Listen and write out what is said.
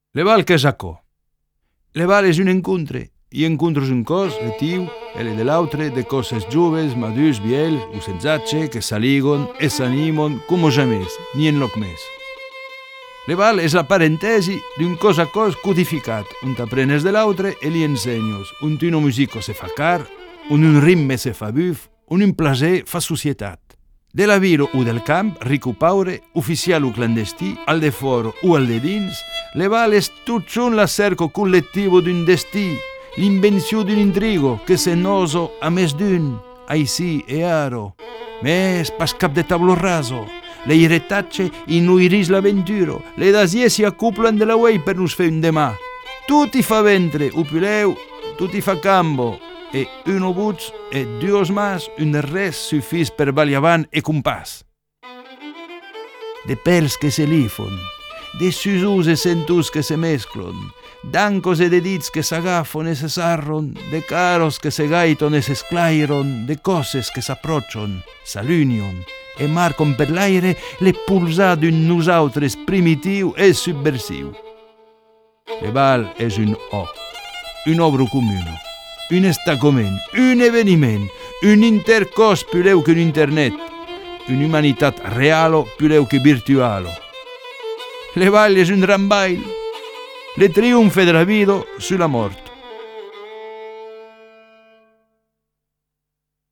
Le val que sacò. Le val és un encontre. I encontros un cos, de tiu, e de l'altre, de coses joves, madurs, viels, o senzatge, que s'aligon e s'animon como jamés, ni en loc més. Le val és la parentesi d'un cos a cos codificat, on t'aprenes de l'altre e li ensenyos, on una musica se fa car, on un ritme se fa buf, on un plaser fa societat. De la vila o del camp, ric o paure, oficial o clandestí, al de fora o al de dins, le val és tot son la cerco col·lectiu d'un destí, l'invenció d'un intrigo que se noso a més d'un, aicí e aro. Mes pas cap de tablo raso, le iretacce inuiris l'aventuro, le dasie si accuplan de la uei per nos fer un demà. Tutti fa ventre, o pileu, tutti fa cambo, e uno buts e duos mas, un res suffís per vali avant e compàs. De pèls que se lifon, de susus e centus que se mesclon, d'ancos e de dits que s'agafon e se sarron, de caros que se gaiton e s'esclairon, de coses que s'approccion, s'alunion, e marcon per l'aire le pulsar d'un nosaltres primitiu e subversiu. Le val és un obra comuna, un estacament, un eveniment, un intercos pileu que un internet, una humanitat realo pileu que virtualo. Le val és un rambail, le triunfe de la vida sulla morte.